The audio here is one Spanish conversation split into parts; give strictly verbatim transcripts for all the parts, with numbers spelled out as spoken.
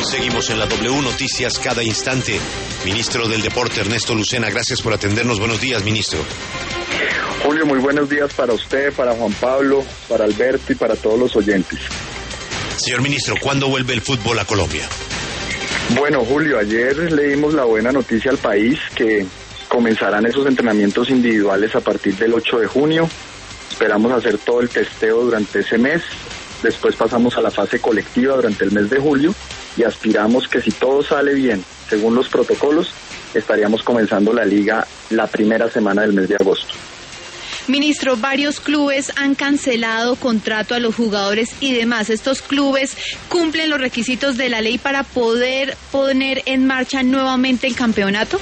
Seguimos en la W Noticias cada instante. Ministro del Deporte, Ernesto Lucena, gracias por atendernos. Buenos días, ministro. Julio, muy buenos días para usted, para Juan Pablo, para Alberto y para todos los oyentes. Señor ministro, ¿cuándo vuelve el fútbol a Colombia? Bueno, Julio, ayer le dimos la buena noticia al país que comenzarán esos entrenamientos individuales a partir del ocho de junio. Esperamos hacer todo el testeo durante ese mes. Después pasamos a la fase colectiva durante el mes de julio y aspiramos que si todo sale bien, según los protocolos, estaríamos comenzando la liga la primera semana del mes de agosto. Ministro, varios clubes han cancelado contrato a los jugadores y demás. ¿Estos clubes cumplen los requisitos de la ley para poder poner en marcha nuevamente el campeonato?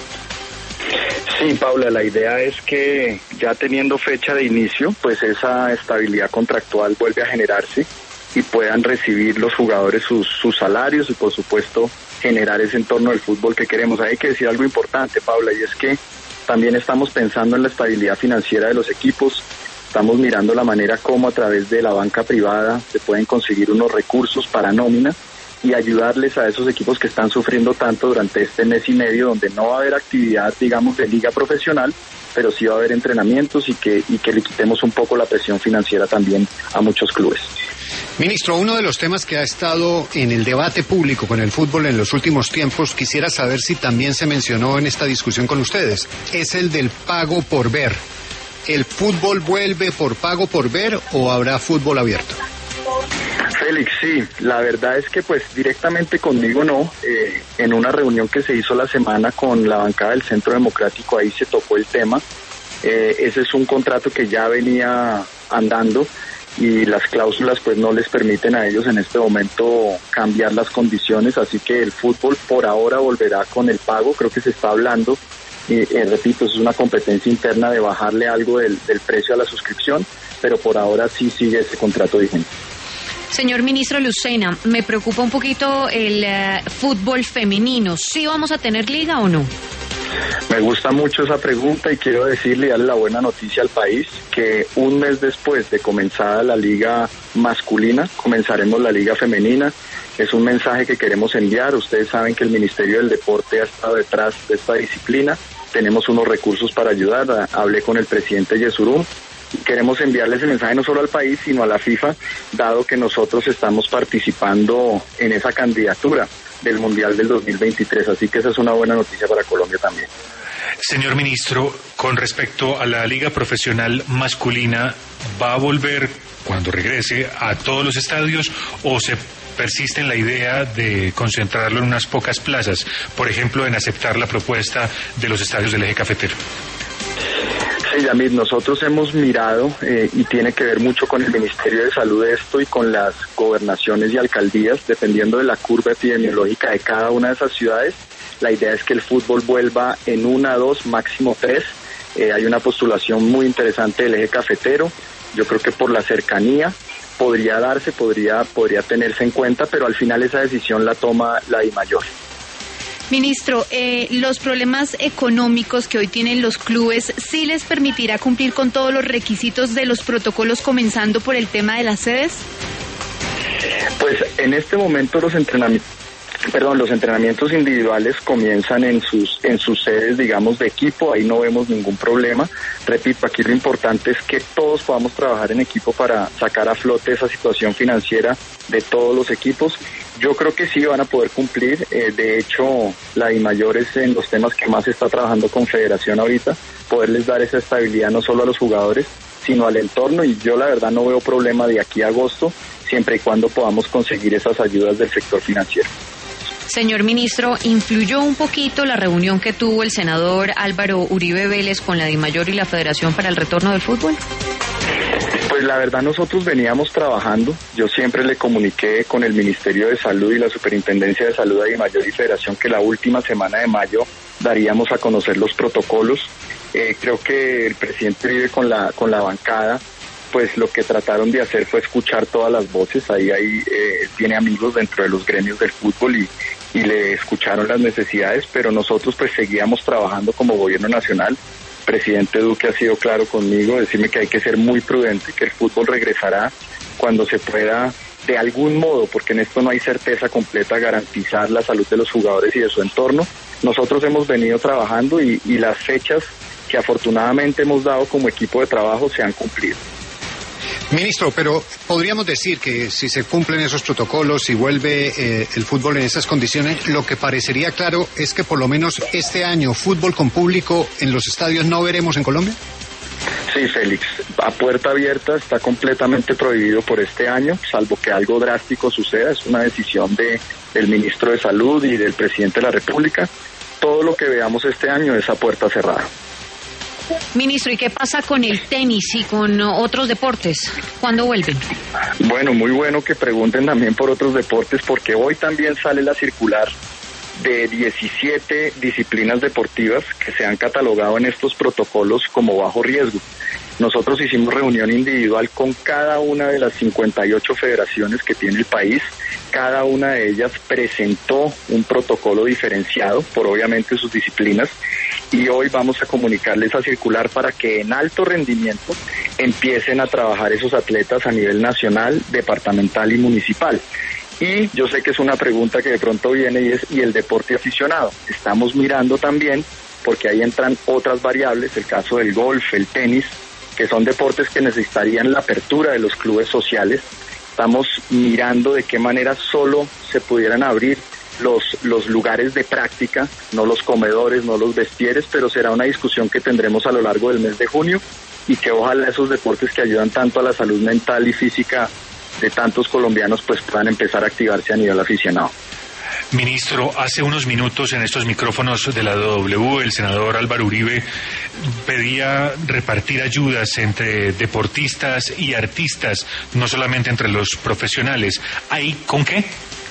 Sí, Paula, la idea es que ya teniendo fecha de inicio, pues esa estabilidad contractual vuelve a generarse y puedan recibir los jugadores sus, sus salarios y por supuesto generar ese entorno del fútbol que queremos. Hay que decir algo importante, Paula, y es que también estamos pensando en la estabilidad financiera de los equipos. Estamos mirando la manera como a través de la banca privada se pueden conseguir unos recursos para nómina y ayudarles a esos equipos que están sufriendo tanto durante este mes y medio, donde no va a haber actividad, digamos, de liga profesional, pero sí va a haber entrenamientos y que, y que le quitemos un poco la presión financiera también a muchos clubes. Ministro, uno de los temas que ha estado en el debate público con el fútbol en los últimos tiempos, quisiera saber si también se mencionó en esta discusión con ustedes, es el del pago por ver. ¿El fútbol vuelve por pago por ver o habrá fútbol abierto? Félix, sí, la verdad es que pues directamente conmigo no, eh, en una reunión que se hizo la semana con la bancada del Centro Democrático, ahí se tocó el tema. Eh, ese es un contrato que ya venía andando y las cláusulas pues no les permiten a ellos en este momento cambiar las condiciones, así que el fútbol por ahora volverá con el pago. Creo que se está hablando, y eh, repito, es una competencia interna de bajarle algo del, del precio a la suscripción, pero por ahora sí sigue ese contrato vigente. Señor ministro Lucena, me preocupa un poquito el uh, fútbol femenino. ¿Sí vamos a tener liga o no? Me gusta mucho esa pregunta y quiero decirle y darle la buena noticia al país que un mes después de comenzada la liga masculina, comenzaremos la liga femenina. Es un mensaje que queremos enviar. Ustedes saben que el Ministerio del Deporte ha estado detrás de esta disciplina. Tenemos unos recursos para ayudar. Hablé con el presidente Yesurum. Queremos enviarle ese mensaje no solo al país, sino a la FIFA, dado que nosotros estamos participando en esa candidatura del Mundial del dos mil veintitrés, así que esa es una buena noticia para Colombia también. Señor ministro, con respecto a la liga profesional masculina, ¿va a volver cuando regrese a todos los estadios o se persiste en la idea de concentrarlo en unas pocas plazas, por ejemplo, en aceptar la propuesta de los estadios del eje cafetero? Sí, Yamid, nosotros hemos mirado eh, y tiene que ver mucho con el Ministerio de Salud esto y con las gobernaciones y alcaldías, dependiendo de la curva epidemiológica de cada una de esas ciudades. La idea es que el fútbol vuelva en una, dos, máximo tres. Eh, hay una postulación muy interesante del eje cafetero. Yo creo que por la cercanía podría darse, podría, podría tenerse en cuenta, pero al final esa decisión la toma la DIMAYOR. Ministro, eh, los problemas económicos que hoy tienen los clubes, ¿sí les permitirá cumplir con todos los requisitos de los protocolos, comenzando por el tema de las sedes? Pues en este momento los entrenamientos, perdón, los entrenamientos individuales comienzan en sus en sus sedes, digamos, de equipo. Ahí no vemos ningún problema. Repito, aquí lo importante es que todos podamos trabajar en equipo para sacar a flote esa situación financiera de todos los equipos. Yo creo que sí van a poder cumplir. Eh, de hecho, la DIMAYOR es en los temas que más está trabajando con Federación ahorita, poderles dar esa estabilidad no solo a los jugadores, sino al entorno, y yo la verdad no veo problema de aquí a agosto, siempre y cuando podamos conseguir esas ayudas del sector financiero. Señor ministro, ¿influyó un poquito la reunión que tuvo el senador Álvaro Uribe Vélez con la DIMAYOR y la Federación para el retorno del fútbol? Pues la verdad nosotros veníamos trabajando. Yo siempre le comuniqué con el Ministerio de Salud y la Superintendencia de Salud de DIMAYOR y Federación que la última semana de mayo daríamos a conocer los protocolos. Eh, creo que el presidente vive con la con la bancada, pues lo que trataron de hacer fue escuchar todas las voces. Ahí, ahí eh, tiene amigos dentro de los gremios del fútbol y, y le escucharon las necesidades, pero nosotros pues seguíamos trabajando como gobierno nacional. El presidente Duque ha sido claro conmigo, decirme que hay que ser muy prudente, que el fútbol regresará cuando se pueda de algún modo, porque en esto no hay certeza completa, garantizar la salud de los jugadores y de su entorno. Nosotros hemos venido trabajando y, y las fechas que afortunadamente hemos dado como equipo de trabajo se han cumplido. Ministro, pero podríamos decir que si se cumplen esos protocolos y vuelve eh, el fútbol en esas condiciones, lo que parecería claro es que por lo menos este año fútbol con público en los estadios no veremos en Colombia. Sí, Félix, a puerta abierta está completamente prohibido por este año, salvo que algo drástico suceda. Es una decisión de, del ministro de Salud y del presidente de la República. Todo lo que veamos este año es a puerta cerrada. Ministro, ¿y qué pasa con el tenis y con otros deportes? ¿Cuándo vuelven? Bueno, muy bueno que pregunten también por otros deportes, porque hoy también sale la circular de diecisiete disciplinas deportivas que se han catalogado en estos protocolos como bajo riesgo. Nosotros hicimos reunión individual con cada una de las cincuenta y ocho federaciones que tiene el país. Cada una de ellas presentó un protocolo diferenciado por obviamente sus disciplinas, y hoy vamos a comunicarles esa circular para que en alto rendimiento empiecen a trabajar esos atletas a nivel nacional, departamental y municipal. Y yo sé que es una pregunta que de pronto viene y es, ¿y el deporte aficionado? Estamos mirando también, porque ahí entran otras variables, el caso del golf, el tenis, que son deportes que necesitarían la apertura de los clubes sociales. Estamos mirando de qué manera solo se pudieran abrir los, los lugares de práctica, no los comedores, no los vestieres, pero será una discusión que tendremos a lo largo del mes de junio, y que ojalá esos deportes que ayudan tanto a la salud mental y física de tantos colombianos pues puedan empezar a activarse a nivel aficionado. Ministro, hace unos minutos en estos micrófonos de la W, el senador Álvaro Uribe pedía repartir ayudas entre deportistas y artistas, no solamente entre los profesionales. ¿Ahí con qué?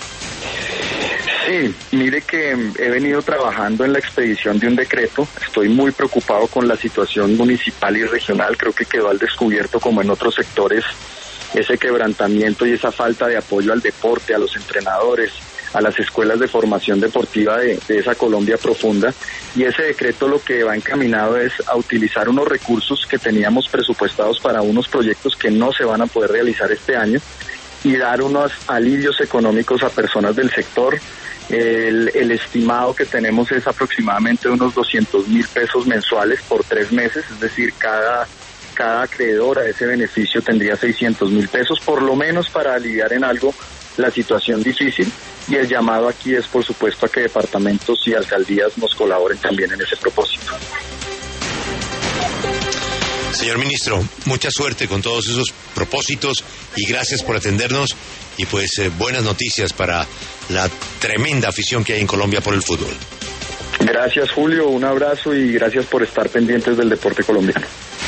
Sí, mire que he venido trabajando en la expedición de un decreto. Estoy muy preocupado con la situación municipal y regional. Creo que quedó al descubierto, como en otros sectores, ese quebrantamiento y esa falta de apoyo al deporte, a los entrenadores, a las escuelas de formación deportiva de, de esa Colombia profunda. Y ese decreto lo que va encaminado es a utilizar unos recursos que teníamos presupuestados para unos proyectos que no se van a poder realizar este año, y dar unos alivios económicos a personas del sector. El, el estimado que tenemos es aproximadamente unos doscientos mil pesos mensuales por tres meses, es decir, cada, cada acreedor a ese beneficio tendría seiscientos mil pesos, por lo menos para aliviar en algo la situación difícil. Y el llamado aquí es, por supuesto, a que departamentos y alcaldías nos colaboren también en ese propósito. Señor ministro, mucha suerte con todos esos propósitos y gracias por atendernos, y pues eh, buenas noticias para la tremenda afición que hay en Colombia por el fútbol. Gracias, Julio, un abrazo y gracias por estar pendientes del deporte colombiano.